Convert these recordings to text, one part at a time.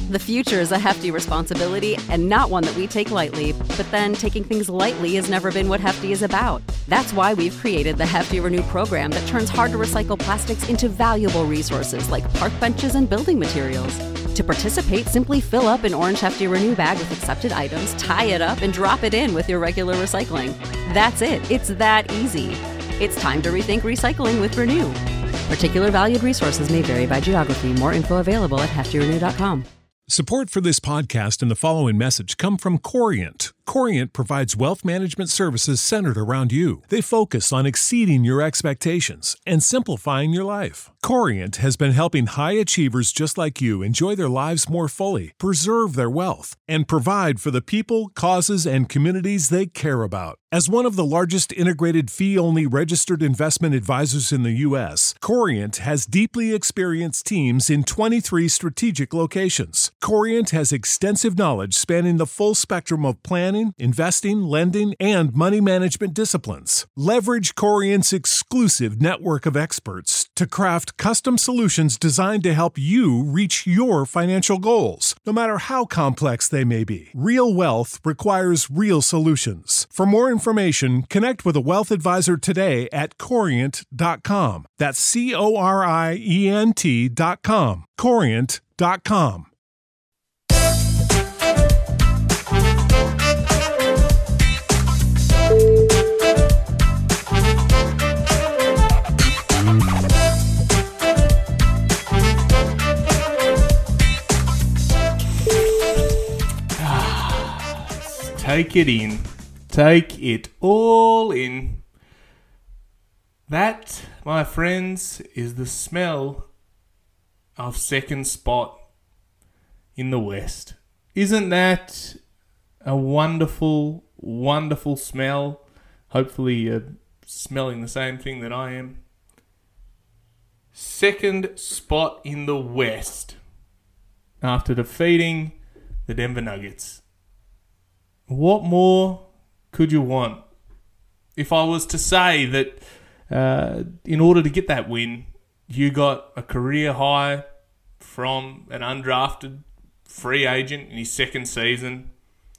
The future is a hefty responsibility and not one that we take lightly, but then taking things lightly has never been what Hefty is about. That's why we've created the Hefty Renew program that turns hard-to-recycle plastics into valuable resources like park benches and building materials. To participate, simply fill up an orange Hefty Renew bag with accepted items, tie it up, and drop it in with your regular recycling. That's it. It's that easy. It's time to rethink recycling with Renew. Particular valued resources may vary by geography. More info available at heftyrenew.com. Support for this podcast and the following message come from Corient. Corient provides wealth management services centered around you. They focus on exceeding your expectations and simplifying your life. Corient has been helping high achievers just like you enjoy their lives more fully, preserve their wealth, and provide for the people, causes, and communities they care about. As one of the largest integrated fee-only registered investment advisors in the U.S., Corient has deeply experienced teams in 23 strategic locations. Corient has extensive knowledge spanning the full spectrum of planning, investing, lending, and money management disciplines. Leverage Corient's exclusive network of experts to craft custom solutions designed to help you reach your financial goals, no matter how complex they may be. Real wealth requires real solutions. For more information, connect with a wealth advisor today at Corient.com. That's Corient.com. Corient.com. Take it in. Take it all in. That, my friends, is the smell of second spot in the West. Isn't that a wonderful, wonderful smell? Hopefully you're smelling the same thing that I am. Second spot in the West after defeating the Denver Nuggets. What more could you want? If I was to say that in order to get that win, you got a career high from an undrafted free agent in his second season,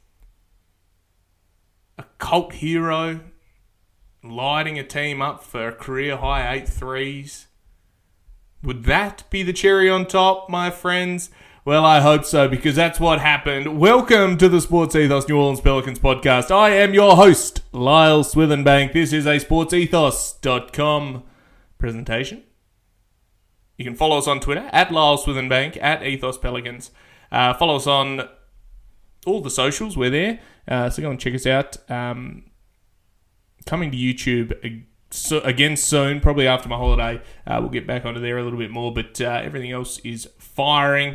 a cult hero lighting a team up for a career high 8 threes, would that be the cherry on top, my friends? Well, I hope so, because that's what happened. Welcome to the Sports Ethos New Orleans Pelicans podcast. I am your host, Lyle Swithenbank. This is a sportsethos.com presentation. You can follow us on Twitter, at Lyle Swithenbank, at Ethos Pelicans. Follow us on all the socials. We're there. So go and check us out. Coming to YouTube again soon, probably after my holiday. We'll get back onto there a little bit more, but everything else is firing.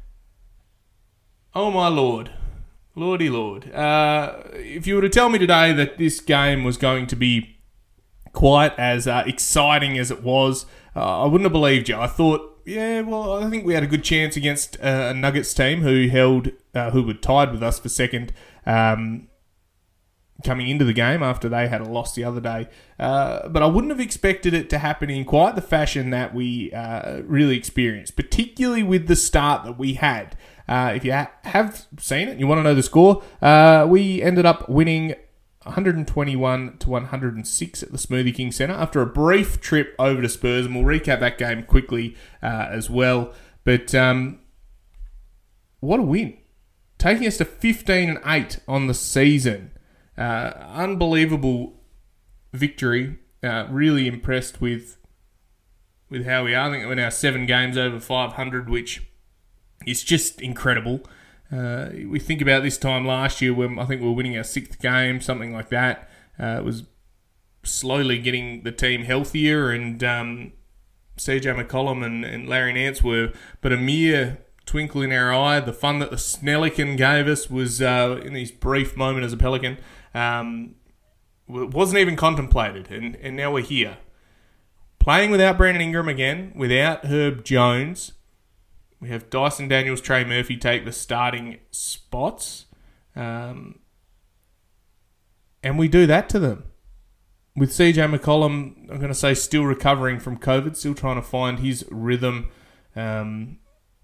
Oh my Lord. Lordy Lord. If you were to tell me today that this game was going to be quite as exciting as it was, I wouldn't have believed you. I thought, yeah, well, I think we had a good chance against a Nuggets team who were tied with us for second coming into the game after they had a loss the other day. But I wouldn't have expected it to happen in quite the fashion that we really experienced, particularly with the start that we had. If you have seen it and you want to know the score, we ended up winning 121-106 at the Smoothie King Centre after a brief trip over to Spurs, and we'll recap that game quickly as well. But what a win. Taking us to 15-8 on the season. Unbelievable victory. Really impressed with how we are. I think we're now 7 games over 500, which is just incredible. We think about this time last year when I think we were winning our 6th game, something like that. It was slowly getting the team healthier, and CJ McCollum and Larry Nance were but a mere twinkle in our eye. The fun that the Snellican gave us was in his brief moment as a Pelican. Wasn't even contemplated, and now we're here. Playing without Brandon Ingram again, without Herb Jones. We have Dyson Daniels, Trey Murphy take the starting spots. And we do that to them. With CJ McCollum, I'm going to say still recovering from COVID, still trying to find his rhythm.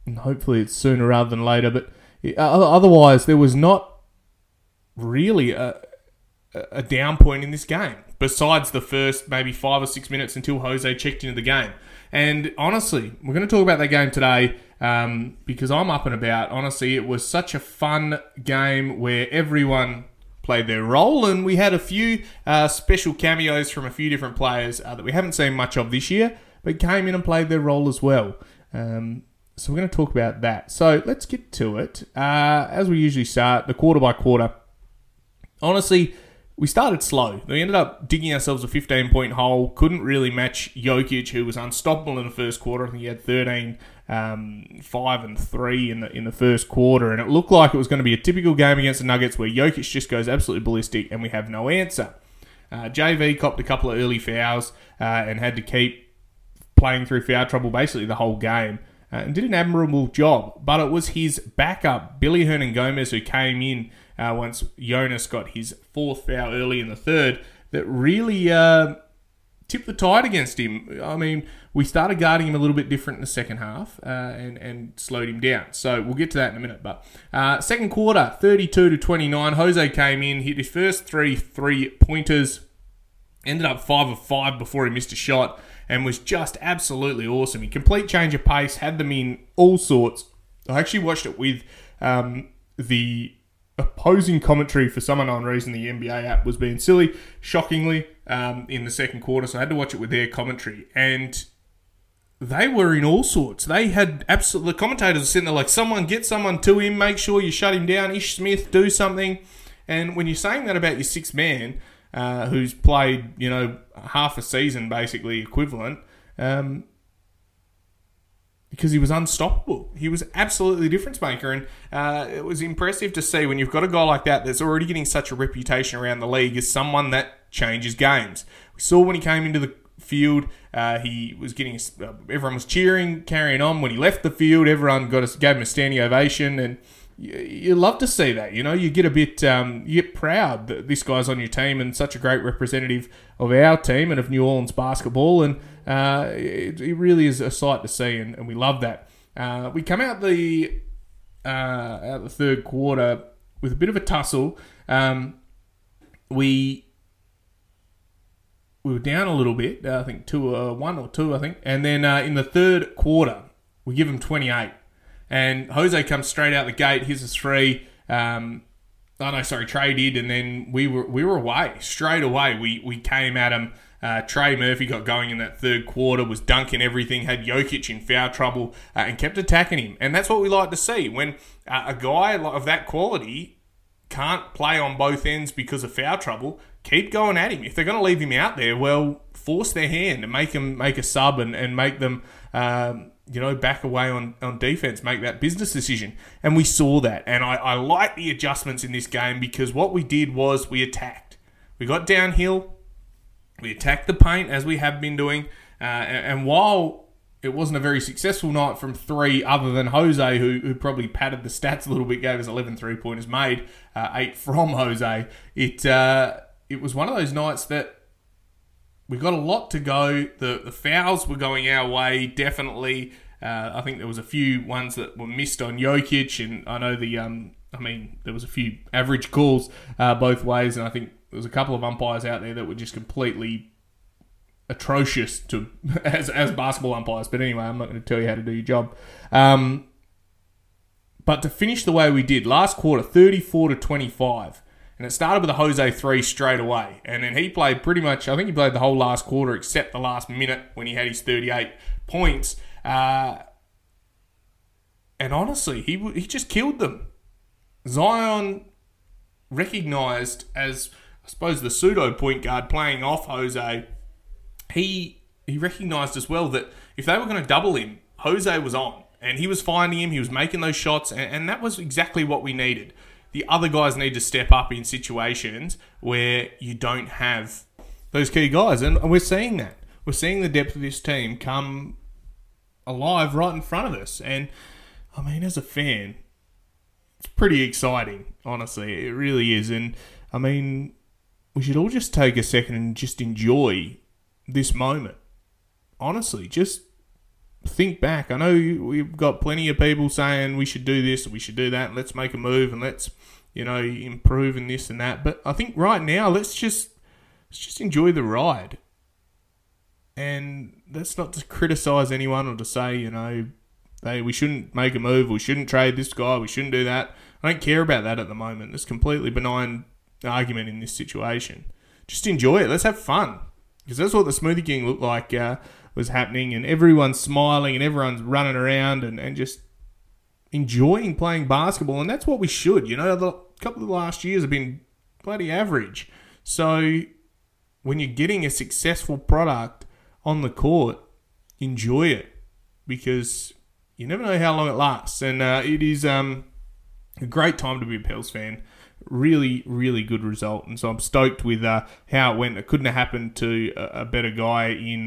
and hopefully it's sooner rather than later. But otherwise, there was not really a down point in this game, besides the first maybe 5 or 6 minutes until Jose checked into the game. And honestly, we're going to talk about that game today because I'm up and about. Honestly, it was such a fun game where everyone played their role, and we had a few special cameos from a few different players that we haven't seen much of this year, but came in and played their role as well. So we're going to talk about that. So let's get to it. As we usually start, the quarter by quarter. Honestly, we started slow. We ended up digging ourselves a 15-point hole. Couldn't really match Jokic, who was unstoppable in the first quarter. I think he had 13, 5 and 3 in the first quarter. And it looked like it was going to be a typical game against the Nuggets where Jokic just goes absolutely ballistic and we have no answer. JV copped a couple of early fouls and had to keep playing through foul trouble basically the whole game. And did an admirable job. But it was his backup, Billy Hernangomez, who came in once Jonas got his fourth foul early in the third, that really tipped the tide against him. I mean, we started guarding him a little bit different in the second half and slowed him down. So we'll get to that in a minute. But second quarter, 32-29, Jose came in, hit his first three pointers, ended up 5 of 5 before he missed a shot, and was just absolutely awesome. He complete change of pace, had them in all sorts. I actually watched it with the opposing commentary. For some unknown reason, the NBA app was being silly, shockingly, in the second quarter, so I had to watch it with their commentary. And they were in all sorts. They had absolutely... The commentators were sitting there like, someone get someone to him, make sure you shut him down, Ish Smith, do something. And when you're saying that about your sixth man, who's played, half a season, basically, equivalent, because he was unstoppable. He was absolutely a difference maker, and it was impressive to see when you've got a guy like that that's already getting such a reputation around the league as someone that changes games. We saw when he came into the field, he was getting... everyone was cheering, carrying on. When he left the field, everyone gave him a standing ovation, and you love to see that. You get a bit... you get proud that this guy's on your team and such a great representative of our team and of New Orleans basketball, and it really is a sight to see, and we love that. We come out the third quarter with a bit of a tussle. We were down a little bit, I think 1 or 2, I think. And then in the third quarter, we give him 28. And Jose comes straight out the gate, hits us 3. Trey did, and then we were away. Straight away, we came at him. Trey Murphy got going in that third quarter, was dunking everything, had Jokic in foul trouble, and kept attacking him. And that's what we like to see. When a guy of that quality can't play on both ends because of foul trouble, keep going at him. If they're going to leave him out there, well, force their hand and make him make a sub and make them... back away on defense, make that business decision. And we saw that. And I like the adjustments in this game because what we did was we attacked. We got downhill. We attacked the paint as we have been doing. And while it wasn't a very successful night from 3, other than Jose, who probably padded the stats a little bit, gave us 11 3-pointers made, 8 from Jose, it was one of those nights that we got a lot to go. The fouls were going our way, definitely. I think there was a few ones that were missed on Jokic, and I know there was a few average calls both ways, and I think there was a couple of umpires out there that were just completely atrocious as basketball umpires. But anyway, I'm not going to tell you how to do your job. But to finish the way we did, last quarter, 34-25. And it started with a Jose 3 straight away. And then he played pretty much... I think he played the whole last quarter except the last minute when he had his 38 points. And honestly, he just killed them. Zion recognised as, I suppose, the pseudo point guard playing off Jose. He recognised as well that if they were going to double him, Jose was on. And he was finding him. He was making those shots. And that was exactly what we needed. The other guys need to step up in situations where you don't have those key guys. And we're seeing that. We're seeing the depth of this team come alive right in front of us. And, I mean, as a fan, it's pretty exciting, honestly. It really is. And, I mean, we should all just take a second and just enjoy this moment. Honestly, just think back. I know we've got plenty of people saying we should do this, we should do that, and let's make a move, and let's, improve in this and that. But I think right now, let's just enjoy the ride. And that's not to criticise anyone or to say, hey, we shouldn't make a move, we shouldn't trade this guy, we shouldn't do that. I don't care about that at the moment. It's a completely benign argument in this situation. Just enjoy it. Let's have fun. Because that's what the Smoothie King looked like was happening, and everyone's smiling and everyone's running around and just enjoying playing basketball. And that's what we should. The couple of the last years have been bloody average. So when you're getting a successful product on the court, enjoy it, because you never know how long it lasts. And it is a great time to be a Pels fan. Really, really good result. And so I'm stoked with how it went. It couldn't have happened to a better guy in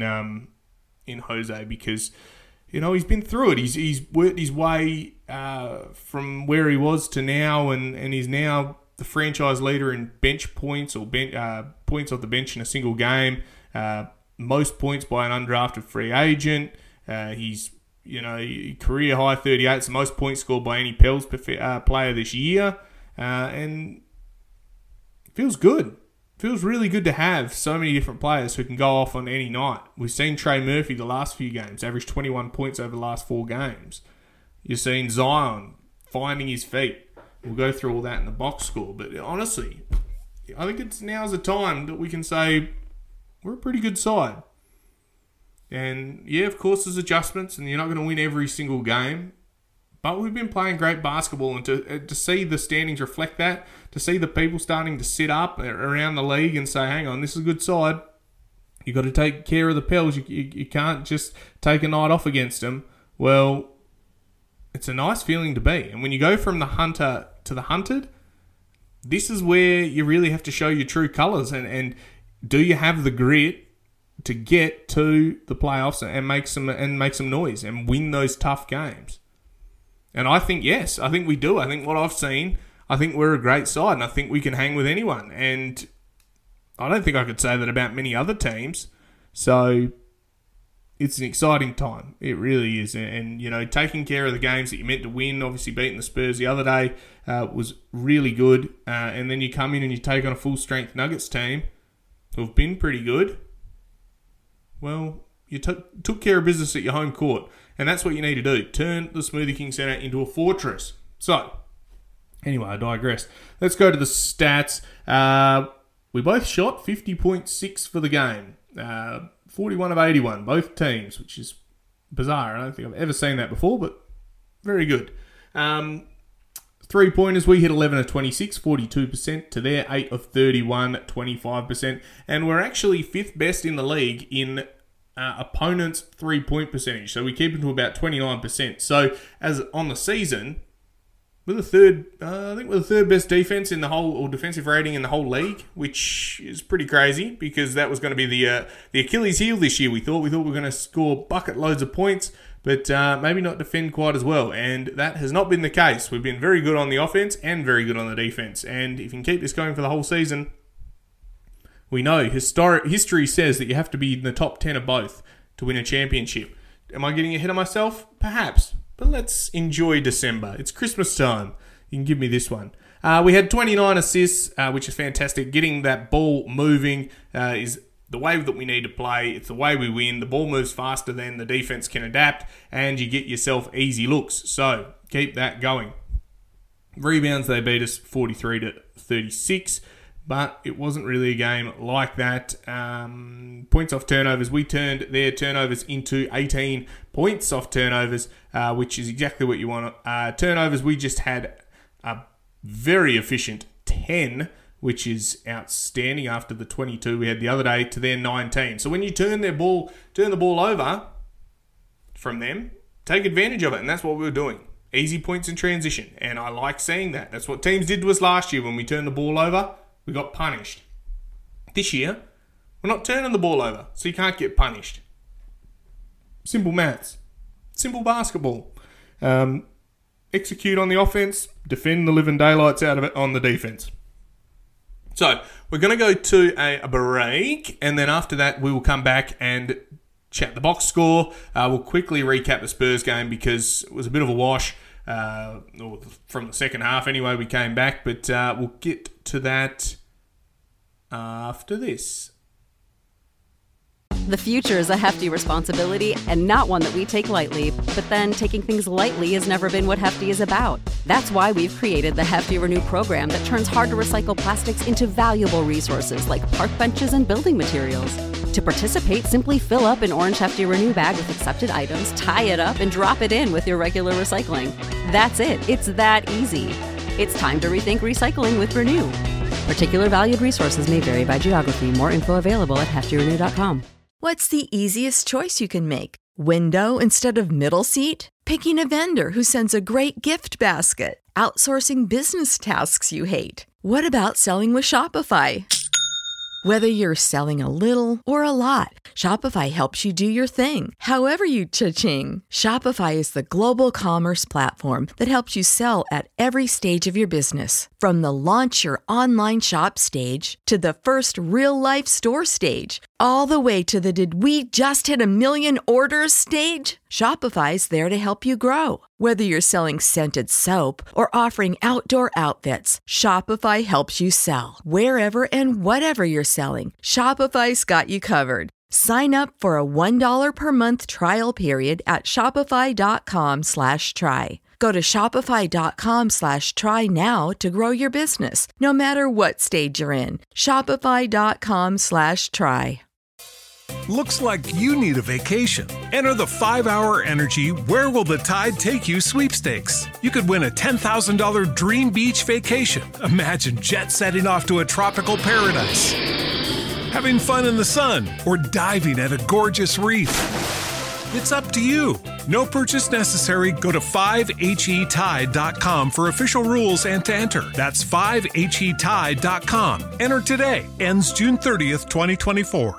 Jose, because he's been through it. He's worked his way from where he was to now, and he's now the franchise leader in bench points or points off the bench in a single game. Most points by an undrafted free agent. He's career high 38. It's the most points scored by any Pels player this year, and it feels good. Feels really good to have so many different players who can go off on any night. We've seen Trey Murphy the last few games average 21 points over the last 4 games. You've seen Zion finding his feet. We'll go through all that in the box score. But honestly, I think now's the time that we can say we're a pretty good side. And yeah, of course there's adjustments and you're not going to win every single game. But we've been playing great basketball, and to see the standings reflect that, to see the people starting to sit up around the league and say, hang on, this is a good side. You've got to take care of the Pels. You can't just take a night off against them. Well, it's a nice feeling to be. And when you go from the hunter to the hunted, this is where you really have to show your true colours. And do you have the grit to get to the playoffs and make some noise and win those tough games? And I think, yes, I think we do. I think what I've seen, I think we're a great side, and I think we can hang with anyone. And I don't think I could say that about many other teams. So it's an exciting time. It really is. And taking care of the games that you meant to win, obviously beating the Spurs the other day was really good. And then you come in and you take on a full-strength Nuggets team who've been pretty good. Well, you took care of business at your home court. And that's what you need to do. Turn the Smoothie King Centre into a fortress. So, anyway, I digress. Let's go to the stats. We both shot 50.6 for the game. 41 of 81, both teams, which is bizarre. I don't think I've ever seen that before, but very good. 3-pointers, we hit 11 of 26, 42% to their 8 of 31, 25%. And we're actually 5th best in the league in opponents' 3-point percentage. So we keep it to about 29%. So as on the season, we're the third best defense in the whole, or defensive rating in the whole league, which is pretty crazy because that was going to be the Achilles heel this year. We thought we were going to score bucket loads of points, but maybe not defend quite as well. And that has not been the case. We've been very good on the offense and very good on the defense. And if you can keep this going for the whole season, we know history says that you have to be in the top 10 of both to win a championship. Am I getting ahead of myself? Perhaps. But let's enjoy December. It's Christmas time. You can give me this one. We had 29 assists, which is fantastic. Getting that ball moving is the way that we need to play. It's the way we win. The ball moves faster than the defense can adapt, and you get yourself easy looks. So keep that going. Rebounds, they beat us 43 to 36. But it wasn't really a game like that. Points off turnovers, we turned their turnovers into 18 points off turnovers, which is exactly what you want. Turnovers, we just had a very efficient 10, which is outstanding after the 22 we had the other day to their 19. So when you turn the ball over from them, take advantage of it, and that's what we were doing. Easy points in transition, and I like seeing that. That's what teams did to us last year when we turned the ball over. We got punished. This year, we're not turning the ball over, so you can't get punished. Simple maths. Simple basketball. Execute on the offense, defend the living daylights out of it on the defense. So, we're going to go to a break, and then after that, we will come back and chat the box score. We'll quickly recap the Spurs game because it was a bit of a wash. From the second half anyway, we came back, but we'll get to that after this. The future is a hefty responsibility and not one that we take lightly, but then taking things lightly has never been what Hefty is about. That's why we've created the Hefty Renew program that turns hard-to-recycle plastics into valuable resources like park benches and building materials. To participate, simply fill up an orange Hefty Renew bag with accepted items, tie it up, and drop it in with your regular recycling. That's it. It's that easy. It's time to rethink recycling with Renew. Particular valued resources may vary by geography. More info available at heftyrenew.com. What's the easiest choice you can make? Window instead of middle seat? Picking a vendor who sends a great gift basket? Outsourcing business tasks you hate? What about selling with Shopify? Whether you're selling a little or a lot, Shopify helps you do your thing, however you cha-ching. Shopify is the global commerce platform that helps you sell at every stage of your business. From the launch your online shop stage to the first real-life store stage, all the way to the did we just hit 1 million orders stage? Shopify's there to help you grow. Whether you're selling scented soap or offering outdoor outfits, Shopify helps you sell. Wherever and whatever you're selling, Shopify's got you covered. Sign up for a $1 per month trial period at shopify.com/try. Go to shopify.com/try now to grow your business, no matter what stage you're in. Shopify.com/try. Looks like you need a vacation. Enter the 5-Hour Energy Where Will the Tide Take You sweepstakes. You could win a $10,000 dream beach vacation. Imagine jet setting off to a tropical paradise, having fun in the sun, or diving at a gorgeous reef. It's up to you. No purchase necessary. Go to 5HETide.com for official rules and to enter. That's 5HETide.com. Enter today. Ends June 30th, 2024.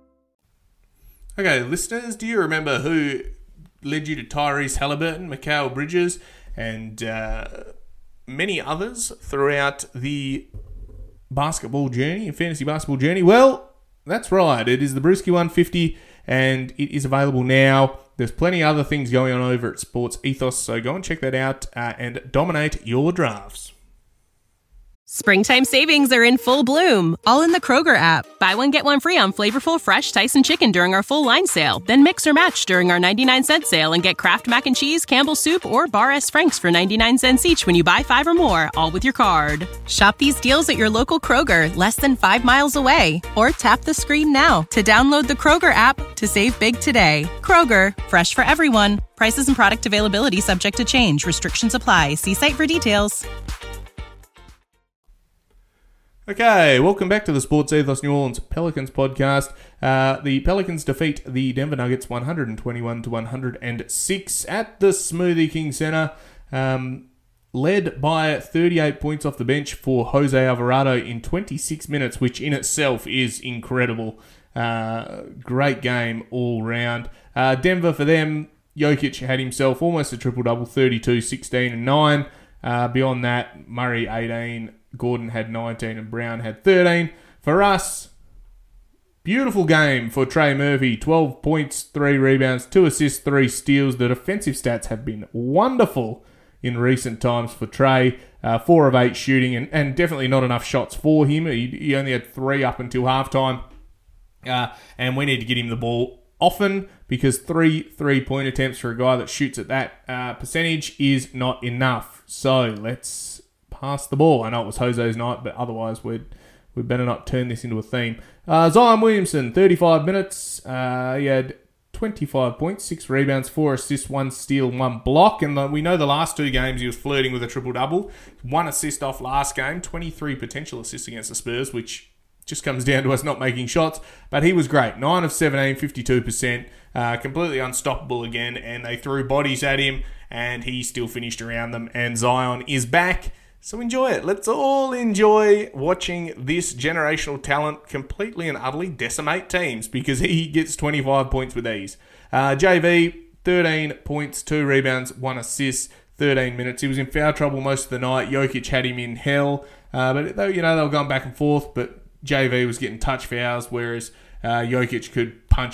Okay, listeners, do you remember who led you to Tyrese Halliburton, Mikal Bridges, and many others throughout the basketball journey, fantasy basketball journey? Well, that's right. It is the Brewski 150, and it is available now. There's plenty of other things going on over at Sports Ethos, so go and check that out and dominate your drafts. Springtime savings are in full bloom, all in the Kroger app. Buy one, get one free on flavorful, fresh Tyson chicken during our full line sale. Then mix or match during our 99-cent sale and get Kraft Mac and Cheese, Campbell's Soup, or Bar S. Frank's for 99 cents each when you buy 5 or more, all with your card. Shop these deals at your local Kroger, less than 5 miles away. Or tap the screen now to download the Kroger app to save big today. Kroger, fresh for everyone. Prices and product availability subject to change. Restrictions apply. See site for details. Okay, welcome back to the Sports Ethos New Orleans Pelicans podcast. The Pelicans defeat the Denver Nuggets 121-106 at the Smoothie King Center, led by 38 points off the bench for Jose Alvarado in 26 minutes, which in itself is incredible. Great game all round. Denver, for them, Jokic had himself almost a triple-double, 32, 16, and 9. Beyond that, Murray 18, Gordon had 19, and Brown had 13. For us, beautiful game for Trey Murphy. 12 points, 3 rebounds, 2 assists, 3 steals. The defensive stats have been wonderful in recent times for Trey. 4 of 8 shooting, and definitely not enough shots for him. He only had 3 up until halftime. And we need to get him the ball often, because 3 3-point attempts for a guy that shoots at that percentage is not enough. So let's pass the ball. I know it was Jose's night, but otherwise we better not turn this into a theme. Zion Williamson, 35 minutes. He had 25 points, 6 rebounds, 4 assists, 1 steal, 1 block. And we know the last 2 games he was flirting with a triple-double. 1 assist off last game, 23 potential assists against the Spurs, which just comes down to us not making shots. But he was great. 9 of 17, 52%. Completely unstoppable again. And they threw bodies at him, and he still finished around them. And Zion is back. So enjoy it. Let's all enjoy watching this generational talent completely and utterly decimate teams, because he gets 25 points with ease. JV, 13 points, 2 rebounds, 1 assist, 13 minutes. He was in foul trouble most of the night. Jokic had him in hell. But they were going back and forth, but JV was getting touch fouls, whereas Jokic could punch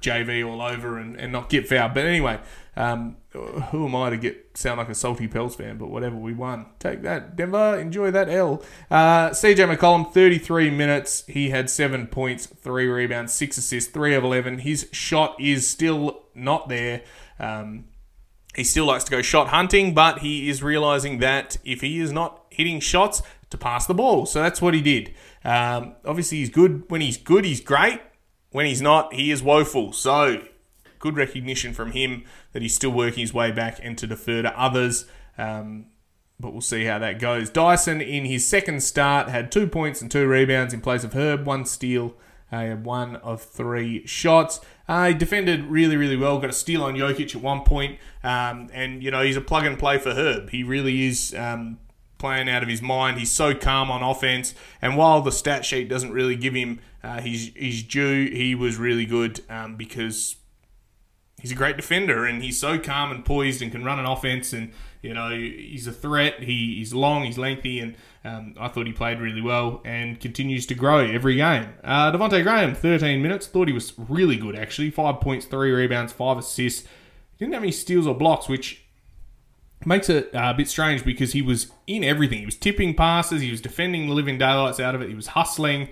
JV all over and not get fouled. But anyway, who am I to sound like a salty Pels fan? But whatever, we won. Take that, Denver. Enjoy that L. CJ McCollum, 33 minutes. He had 7 points, 3 rebounds, 6 assists, 3 of 11. His shot is still not there. He still likes to go shot hunting, but he is realizing that if he is not hitting shots, to pass the ball. So that's what he did. Obviously, he's good. When he's good, he's great. When he's not, he is woeful. So good recognition from him that he's still working his way back and to defer to others. But we'll see how that goes. Dyson, in his second start, had 2 points and 2 rebounds in place of Herb, 1 steal. He had 1 of 3 shots. He defended really, really well. Got a steal on Jokic at one point. And, you know, he's a plug-and-play for Herb. He really is playing out of his mind. He's so calm on offense. And while the stat sheet doesn't really give him his due, he was really good because he's a great defender and he's so calm and poised and can run an offense. And, you know, he's a threat. He's long, he's lengthy, and I thought he played really well and continues to grow every game. Devontae Graham, 13 minutes. Thought he was really good, actually. 5 points, 3 rebounds, 5 assists. He didn't have any steals or blocks, which makes it a bit strange because he was in everything. He was tipping passes. He was defending the living daylights out of it. He was hustling.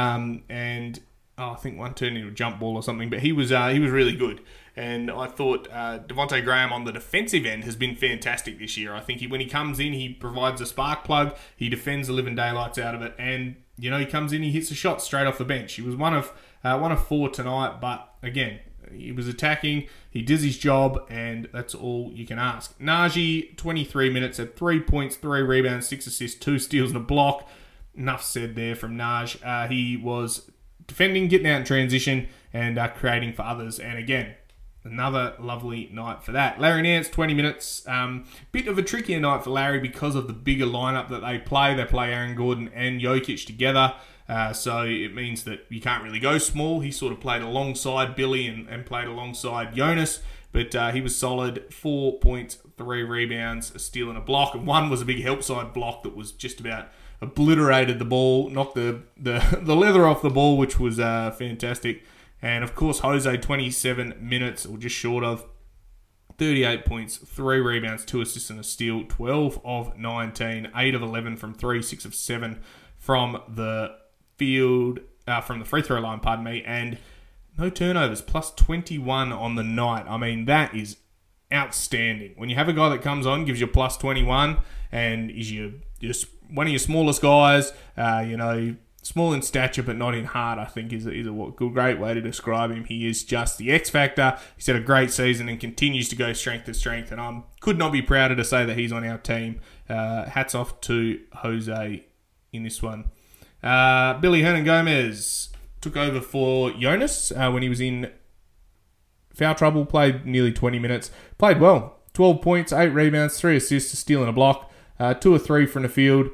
I think one turned into a jump ball or something. But he was really good. And I thought Devontae Graham on the defensive end has been fantastic this year. I think when he comes in, he provides a spark plug. He defends the living daylights out of it. And, you know, he comes in, he hits a shot straight off the bench. He was one of 4 tonight. But, again, he was attacking. He does his job, and that's all you can ask. Najee, 23 minutes, had 3 points, 3 rebounds, 6 assists, 2 steals and a block. Enough said there from Naj. He was defending, getting out in transition, and creating for others. And again, another lovely night for that. Larry Nance, 20 minutes. Bit of a trickier night for Larry because of the bigger lineup that they play. They play Aaron Gordon and Jokic together. So it means that you can't really go small. He sort of played alongside Billy and played alongside Jonas. But he was solid. 4 points, 3 rebounds, a steal and a block. And one was a big help side block that was just about obliterated the ball, knocked the leather off the ball, which was fantastic. And, of course, Jose, 27 minutes, or just short of, 38 points, 3 rebounds, 2 assists and a steal, 12 of 19, 8 of 11 from 3, 6 of 7 from the field, from the free throw line, and no turnovers, plus 21 on the night. I mean, that is outstanding. When you have a guy that comes on, gives you plus 21, and is one of your smallest guys, small in stature but not in heart, I think is a great way to describe him. He is just the X factor. He's had a great season and continues to go strength to strength, and I could not be prouder to say that he's on our team. Hats off to Jose in this one. Billy Hernangomez took over for Jonas when he was in foul trouble, played nearly 20 minutes, played well. 12 points, 8 rebounds, 3 assists, a steal and a block, 2 of 3 from the field.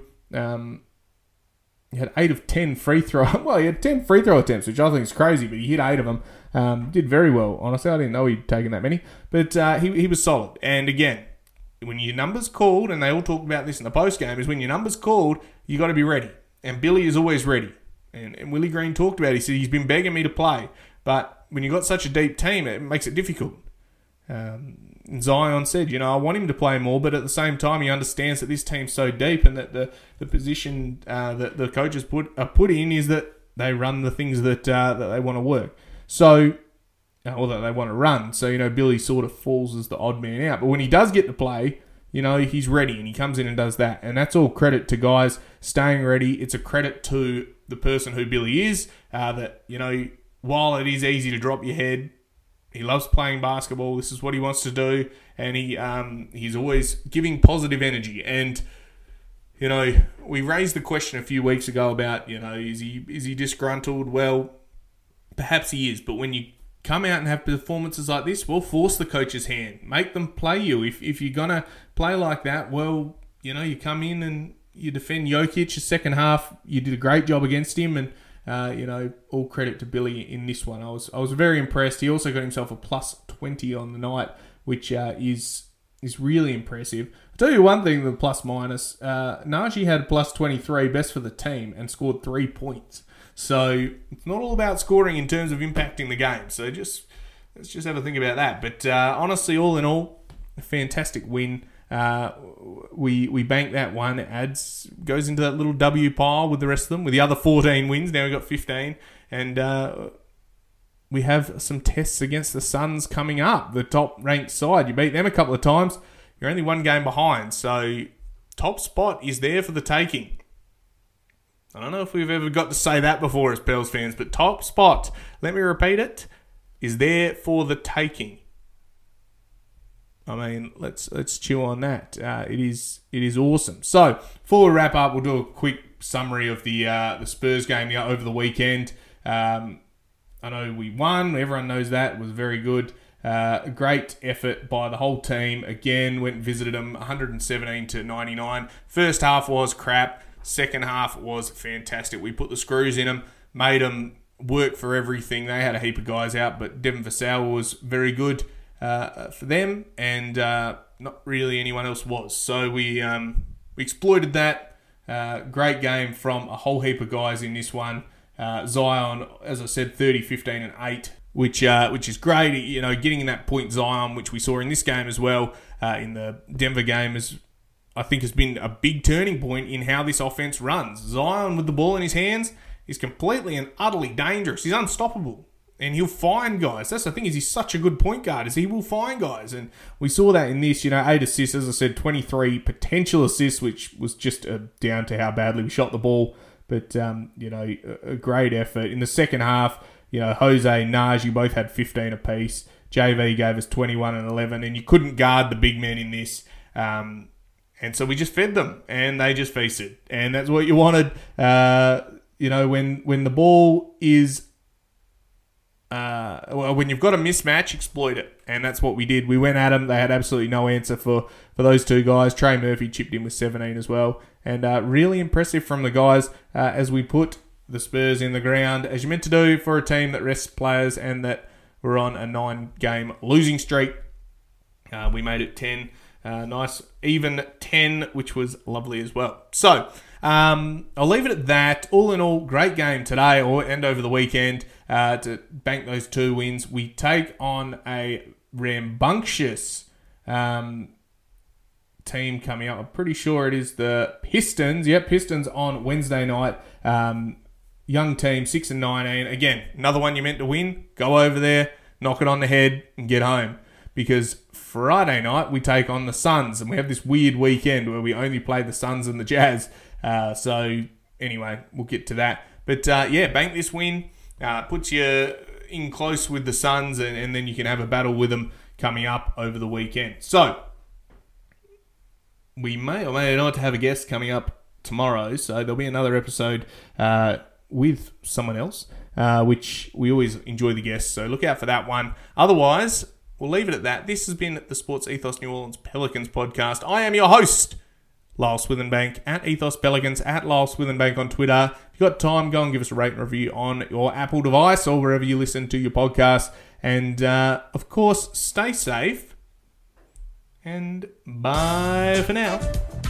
He had 8 of 10 free throw. Well, he had 10 free throw attempts, which I think is crazy, but he hit 8 of them. Did very well, honestly. I didn't know he'd taken that many, but he was solid. And again, when your number's called, and they all talk about this in the post-game, is when your number's called, you got to be ready. And Billy is always ready. And Willie Green talked about it. He said he's been begging me to play. But when you've got such a deep team, it makes it difficult. Zion said, I want him to play more, but at the same time, he understands that this team's so deep and that the position that the coaches put in is that they run the things that they want to work. So, or that they want to run. So, Billy sort of falls as the odd man out. But when he does get to play, he's ready and he comes in and does that. And that's all credit to guys staying ready. It's a credit to the person who Billy is, that, while it is easy to drop your head, he loves playing basketball. This is what he wants to do. And he's always giving positive energy. And, we raised the question a few weeks ago about, is he disgruntled? Well, perhaps he is. But when you come out and have performances like this, well, force the coach's hand. Make them play you. If you're going to play like that, well, you come in and you defend Jokic the second half. You did a great job against him, and all credit to Billy in this one. I was very impressed. He also got himself a plus 20 on the night, which is really impressive. I'll tell you one thing, the plus minus. Najee had plus 23, best for the team, and scored 3 points. So it's not all about scoring in terms of impacting the game. So just let's just have a think about that. But honestly, all in all, a fantastic win. We banked that one. It goes into that little W pile with the rest of them, with the other 14 wins. Now we've got 15. And we have some tests against the Suns coming up, the top-ranked side. You beat them a couple of times. You're only one game behind. So top spot is there for the taking. I don't know if we've ever got to say that before as Pels fans, but top spot, let me repeat it, is there for the taking. I mean, let's chew on that. It is awesome. So, before we wrap up, we'll do a quick summary of the Spurs game over the weekend. I know we won. Everyone knows that. It was very good. A great effort by the whole team. Again, went and visited them 117-99. First half was crap. Second half was fantastic. We put the screws in them, made them work for everything. They had a heap of guys out, but Devin Vassell was very good for them, and not really anyone else was. So we exploited that. Great game from a whole heap of guys in this one. Zion, as I said, 30, 15, and 8, which is great. You know, getting in that point Zion, which we saw in this game as well, in the Denver game, I think has been a big turning point in how this offense runs. Zion with the ball in his hands is completely and utterly dangerous. He's unstoppable. And he'll find guys. That's the thing, is he's such a good point guard, is he will find guys. And we saw that in this, 8 assists, as I said, 23 potential assists, which was just down to how badly we shot the ball. But, a great effort. In the second half, Jose, Naj, both had 15 apiece. JV gave us 21 and 11, and you couldn't guard the big men in this. And so we just fed them, and they just feasted. And that's what you wanted. When the ball is... when you've got a mismatch, exploit it. And that's what we did. We went at them. They had absolutely no answer for those two guys. Trey Murphy chipped in with 17 as well. And really impressive from the guys as we put the Spurs in the ground, as you're meant to do for a team that rests players and that were on a 9-game losing streak. We made it 10. Nice even 10, which was lovely as well. So, I'll leave it at that. All in all, great game today and over the weekend to bank those 2 wins. We take on a rambunctious team coming up. I'm pretty sure it is the Pistons. Yep, Pistons on Wednesday night. Young team, 6-19. Again, another one you meant to win. Go over there, knock it on the head, and get home. Because Friday night, we take on the Suns, and we have this weird weekend where we only play the Suns and the Jazz. So, anyway, we'll get to that. But, bank this win. Puts you in close with the Suns, and then you can have a battle with them coming up over the weekend. So, we may or may not have a guest coming up tomorrow, so there'll be another episode with someone else, which we always enjoy the guests, so look out for that one. Otherwise, we'll leave it at that. This has been the Sports Ethos New Orleans Pelicans podcast. I am your host, Lyle Swithenbank, at Ethos Pelicans, at Lyle Swithenbank on Twitter. If you've got time, go and give us a rate and review on your Apple device or wherever you listen to your podcast. And, of course, stay safe. And bye for now.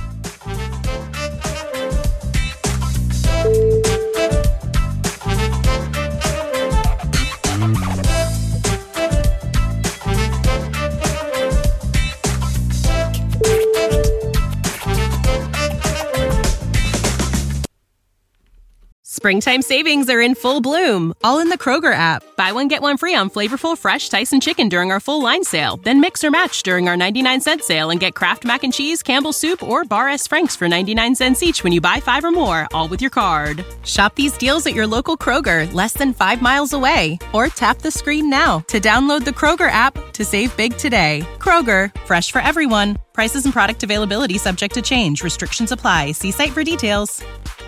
Springtime savings are in full bloom, all in the Kroger app. Buy one, get one free on flavorful, fresh Tyson chicken during our full line sale. Then mix or match during our 99-cent sale and get Kraft Mac and Cheese, Campbell's Soup, or Bar S. Frank's for 99 cents each when you buy 5 or more, all with your card. Shop these deals at your local Kroger, less than 5 miles away. Or tap the screen now to download the Kroger app to save big today. Kroger, fresh for everyone. Prices and product availability subject to change. Restrictions apply. See site for details.